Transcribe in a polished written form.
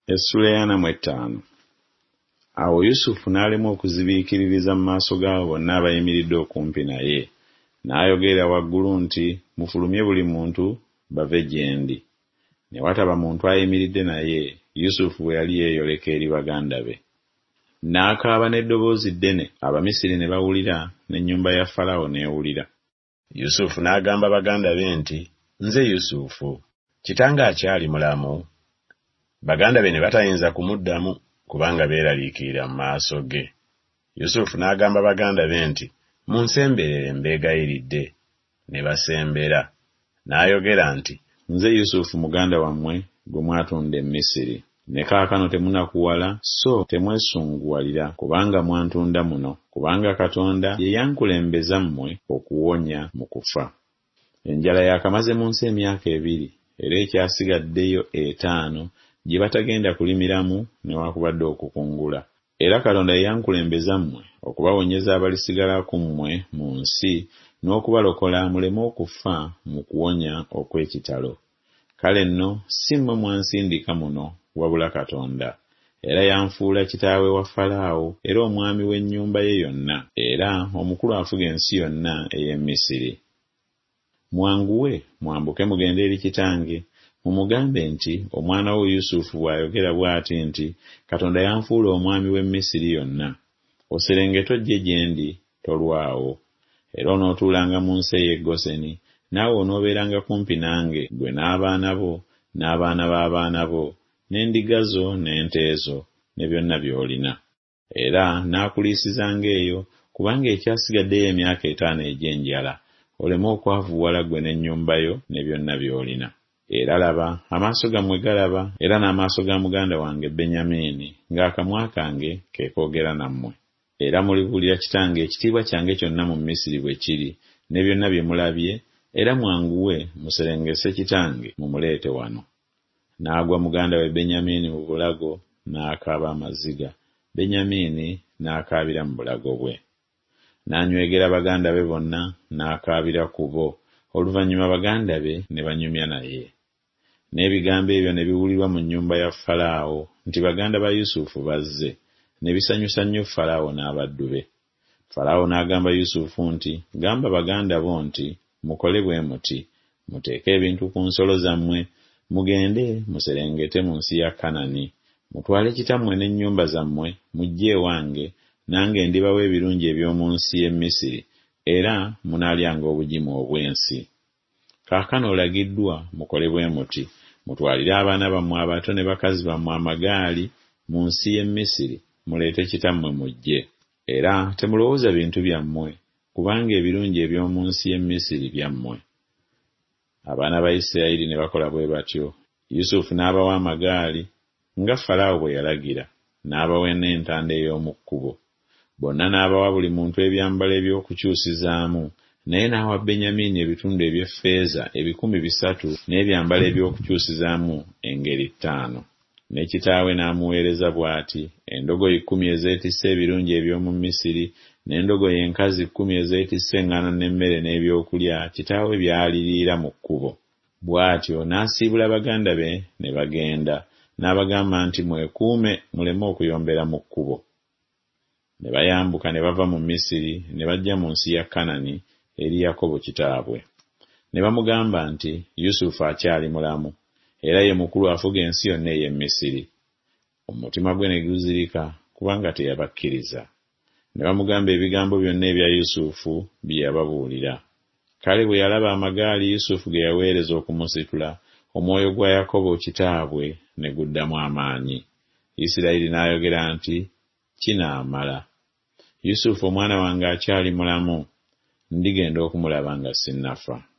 Essula 45. Awo Yusufu n'alema okuzibiikiririza mu maaso gaabo bonna abayimiridde okumpi naye, n'ayogera waggulu nti, "Mufulumye buli muntu bave gye ndi." Ne wataba muntu ayimiridde naye, Yusufu bwe yali yeeyoleka eri baganda be. N'akaaba n'eddoboozi ddene, Abamisiri ne bawulira, n'ennyumba ya Falaawo n'ewulira. Yusufu n'agamba baganda be nti, "Nze Yusufu, kitange akyali mulamu?" Baganda be ne batayinza kumuddamu kubanga beeraliikirira mu maaso ge. Yusufu n'agamba baganda be nti, "Munsemberere mbeegayiridde." Ne basembera. N'ayogera nti, "Nze Yusufu muganda wammwe gwe mwatunda e Misiri. Ne kaakano temunakuwala so temwesunguwalira kubanga mwantunda muno, kubanga Katonda ye yankulembeza mmwe okuwonya mu kufa. Enjala yakamaze mu nsi emyaka 2, era ekyasigaddeyo 5 gye batagenda kulimiramu newaakubadde okukungula. Era Katonda ye yankulembeza mmwe okubawonyeza abalisigala ku mmwe mu nsi n'okubalokola muleme okufa mu kuwonya okw'ekitalo. Kale nno si mmwe mwansindika muno wabula Katonda, era yanfuula kitaawe wa Falaawo era omwami w'ennyumba ye yonna, era omukulu afuga ensi yonna ey'e Misiri. Mwanguwe mwambuke mugende eri kitange, mumugambe nti omwana wo Yusufu bw'ayogera bw'ati nti, Katonda yanfuula omwami w'e Misiri yonna. Oserengete ojje gye ndi, tolwawo. Era onootuulanga mu nsi ey'e Goseni, naawe onoobeeranga kumpi nange, gwe n'abaana bo, n'abaana b'abaana bo, n'endiga zo n'ente zo, ne byonna by'olina. Era naakuliisizanga eyo, kubanga ekyasigaddeyo emyaka 5 egy'enjala, oleme okwavuwala gwe n'ennyumba yo ne byonna by'olina. Era laba, amaaso gammwe galaba, era n'amaaso ga muganda wange Benyamini, ng'akamwa kange keekoogera nammwe. Era mulibuulira kitange ekitiibwa kyange kyonna mu Misiri bwe kiri, ne byonna bye mulabye, era mwanguwe muserengese kitange mumuleete wano." N'agwa muganda we Benyamini mu bulago, n'akaaba amaziga. Benyamini n'akaabira mu bulago bwe. N'anywegera baganda be bonna, n'akaabira ku bo. Oluvannyuma baganda be ne banyumya naye. N'ebigambo ebyo ne biwulirwa mu nnyumba ya Falaawo nti baganda ba Yusufu bazze, ne bisanyusa nnyo Falaawo n'abaddu be. Falaawo n'agamba Yusufu nti, "Gamba baganda bo nti, mukole bwe muti, muteeke ebintu ku nsolo zammwe, mugende muserengete mu nsi ya Kanani, mutwale kitammwe n'ennyumba zammwe, mujje ewange, nange ndibawa ebirungi eby'omu nsi y'e Misiri, era munaalyanga obugimu obw'ensi. Kaakano olagiddwa mukole bwe muti, mutwalire abaana bammwe abato ne bakazi bammwe amagaali mu nsi y'e Misiri, muleete kitammwe mujje. Era temulowooza bintu byammwe, kubanga ebirungi eby'omu nsi y'e Misiri byammwe." Abaana ba Isirayiri ne bakola bwe batyo. Yusufu n'abawa amagaali nga Falaawo bwe yalagira, n'abawa n'entanda ey'omu kkubo. Bonna n'abawa buli muntu ebyambalo eby'okukyusizaamu, naye n'awa Benyamini ebitundu eby'effeeza 300 n'ebyambalo eby'okukyusizaamu engeri 5. Ne kitaawe n'amuweereza bw'ati: endogoyi 10 ezeetisse ebirungi eby'omu Misiri, n'endogoyi enkazi 10 ezeetisse eŋŋaano n'emmere n'ebyokulya kitaawe by'aliriira mu kkubo. Bw'atyo n'asiibula baganda be ne bagenda, n'abagamba nti, "Mwekuume muleme okuyombera mu kkubo." Ne bayambuka ne bava mu Misiri ne bajja mu nsi ya Kanani eri Yakobo kitaabwe. Ne bamugamba nti, "Yusufu akyali mulamu, era ye mukulu afuga ensi yonna ey'e Misiri." Omutima gwe ne guzirika kubanga teyabakkiriza. Ne bamugamba ebigambo byonna ebya Yusufu bye yababuulira. Kale bwe yalaba amagaali Yusufu ge yaweereza okumusitula, omwoyo gwa Yakobo kitaabwe ne guddamu amaanyi. Isirayiri n'ayogera nti, "Kinaamala. Yusufu omwana wange akyali mulamu, ndigenda okumulaba nga sinnafa."